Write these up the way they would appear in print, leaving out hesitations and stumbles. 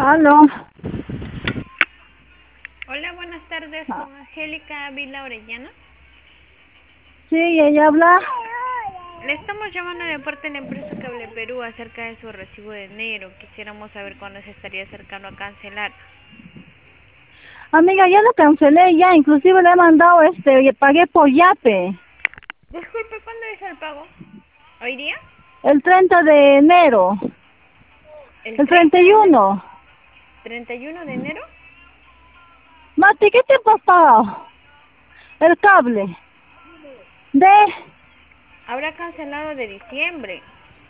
Aló. Hola, buenas tardes, Ah, con Angélica Ávila Orellana. sí, ella habla. Le estamos llamando de parte de la empresa Cable Perú acerca de su recibo de enero. Quisiéramos saber cuándo se estaría acercando a cancelar. Amiga, ya lo cancelé ya, inclusive le he mandado pagué por Yape, Disculpe, ¿cuándo hizo el pago? ¿Hoy día? el 30 de enero, ¿El el 30 de enero? 31. ¿31 de enero? Mati, ¿qué tiempo has pagado? El cable. De, Habrá cancelado de diciembre.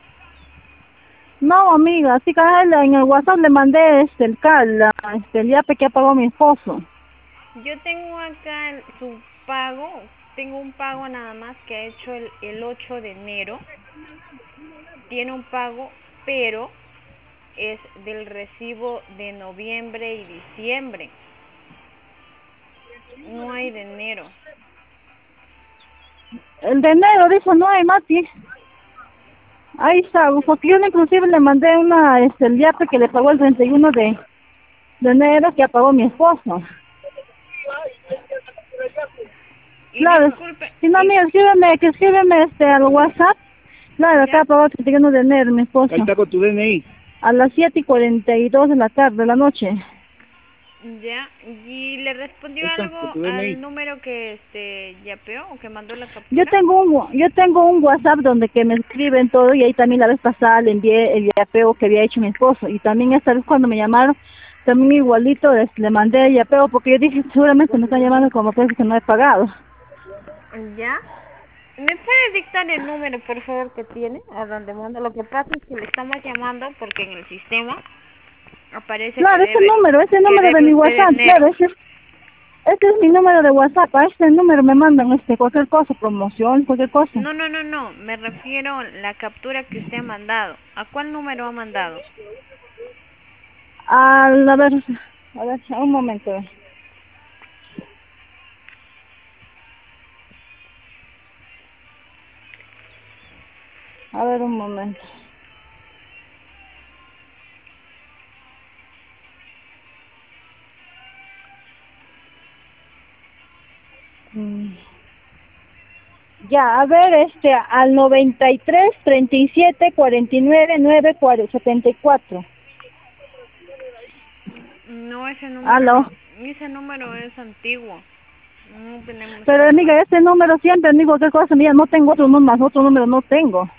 no, amiga, sí que a él en el WhatsApp le mandé el Yape que ha pagado mi esposo. Yo tengo acá su pago. Tengo un pago nada más que ha hecho el 8 de enero. Tiene un pago, pero es del recibo de noviembre y diciembre. No hay de enero. El de enero, dijo, no hay, Mati. Ahí está, porque yo inclusive le mandé el Yape que le pagó el 31 de enero que ha pagado mi esposo. Y Claro, disculpe, si no, mira, escríbeme al WhatsApp. Claro, acá ya, para el 31 de enero, mi esposo. Ahí está con tu DNI. A las 7:42 de la tarde, de la noche. ya. ¿Y le respondió Ahí está con algo tu al DNI. número que yapeó o que mandó la Yo captura? tengo un WhatsApp donde que me escriben todo y ahí también la vez pasada le envié el yapeo que había hecho mi esposo. Y también esta vez cuando me llamaron, también igualito le mandé el yapeo porque yo dije, seguramente me están llamando como que no he pagado. Ya. ¿Me puede dictar el número, por favor, que tiene? A donde manda. Lo que pasa es que le estamos llamando porque en el sistema aparece Claro, ese que número de debe mi usted WhatsApp, claro, enero. ese es mi número de WhatsApp. A este número me mandan cualquier cosa, promoción, cualquier cosa. No, no, no, no. Me refiero a la captura que usted ha mandado. ¿A cuál número ha mandado? A ver, un momento. A ver, un momento. Mm, Ya, a ver, al 93 37 49 9 74. No, ese número Aló. no. Ese número es antiguo. No tenemos ese Pero número. amiga, este número siempre, amigo, qué cosa, mira, no tengo otro número no tengo.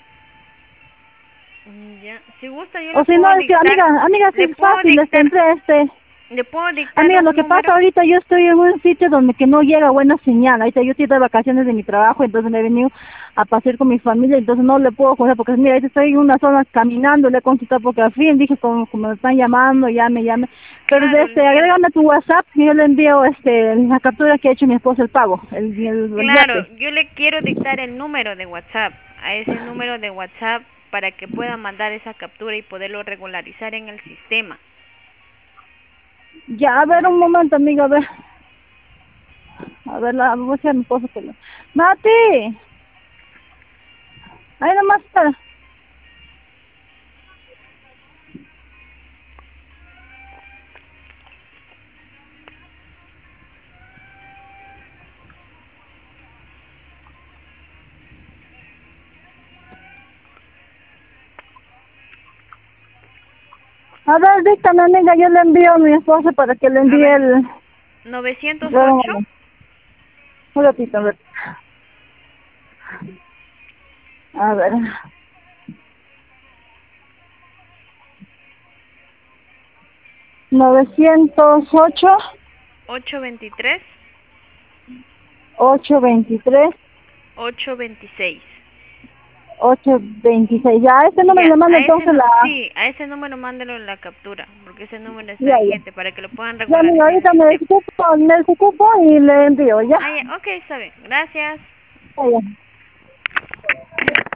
Ya. Si gusta, yo O si no, es que amiga, sí le es puedo fácil, dictar, entré le puedo dictar Amiga, los lo que pasa números. ahorita yo estoy en un sitio donde que no llega buena señal. Ahorita yo estoy de vacaciones de mi trabajo, entonces me he venido a pasear con mi familia, entonces no le puedo coger porque mira, ahorita estoy en una zona caminando, le he consultado porque al fin dije como me están llamando, llame. Pero Claro, lo entiendo. agrégame tu WhatsApp y yo le envío la captura que ha hecho mi esposo el pago, el Claro, yape. yo le quiero dictar el número de WhatsApp, a ese número de WhatsApp para que pueda mandar esa captura y poderlo regularizar en el sistema. Ya, a ver un Vale. momento, amiga, voy a decir a mi esposo que lo... Mati, ahí nomás está. A ver, dígame, amiga, yo le envío a mi esposo para que le A envíe ver, el... Luego, 908. un ratito, a ver. A ver. 908 823 823 826. 826. Ya, a este número Ya, le mando entonces sí, a ese número mándelo la captura, porque ese número está Ya. vigente para que lo puedan Ya, amiga, regularizar en el ahorita sistema. me desocupo y le envío, ya. Ah, ya, ok, está bien. Gracias. Ya.